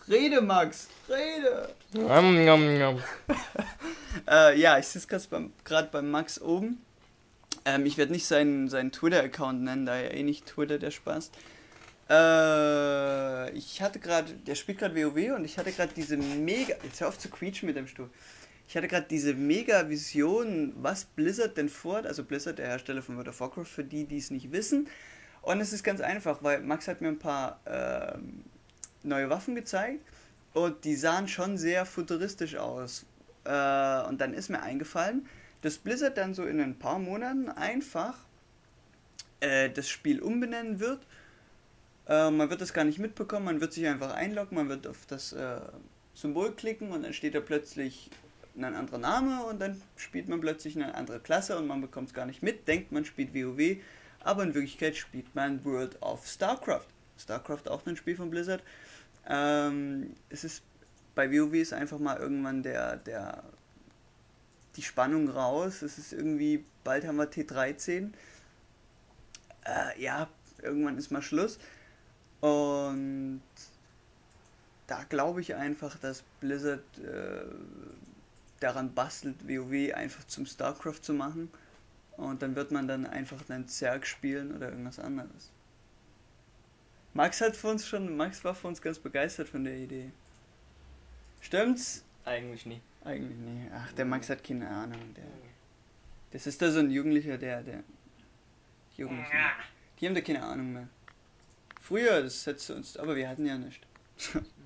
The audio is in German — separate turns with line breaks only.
Rede, Max, rede!
Nom, nom, nom.
Ja, ich sitze gerade beim Max oben. Ich werde nicht seinen Twitter-Account nennen, da er eh nicht Twitter, der Spaß. Ich hatte gerade, der spielt gerade WoW und ich hatte gerade diese mega, jetzt hör auf zu quietschen mit dem Stuhl. Ich hatte gerade diese mega Vision, was Blizzard denn vorhat, also Blizzard, der Hersteller von World of Warcraft, für die es nicht wissen. Und es ist ganz einfach, weil Max hat mir ein paar neue Waffen gezeigt und die sahen schon sehr futuristisch aus. Und dann ist mir eingefallen, dass Blizzard dann so in ein paar Monaten einfach das Spiel umbenennen wird. Man wird das gar nicht mitbekommen, man wird sich einfach einloggen, man wird auf das Symbol klicken und dann steht da plötzlich ein anderer Name und dann spielt man plötzlich eine andere Klasse und man bekommt es gar nicht mit, denkt man spielt WoW, aber in Wirklichkeit spielt man World of StarCraft. StarCraft auch ein Spiel von Blizzard. Es ist bei WoW ist einfach mal irgendwann die Spannung raus. Es ist irgendwie, bald haben wir T13. Ja, irgendwann ist mal Schluss. Und da glaube ich einfach, dass Blizzard daran bastelt, WoW einfach zum StarCraft zu machen. Und dann wird man dann einfach einen Zerg spielen oder irgendwas anderes. Max war für uns ganz begeistert von der Idee. Stimmt's?
Eigentlich nie.
Eigentlich nicht. Ach, der Max hat keine Ahnung. Das ist da so ein Jugendlicher, der Jugendliche. Die haben da keine Ahnung mehr. Früher, das hättest du uns, aber wir hatten ja nichts.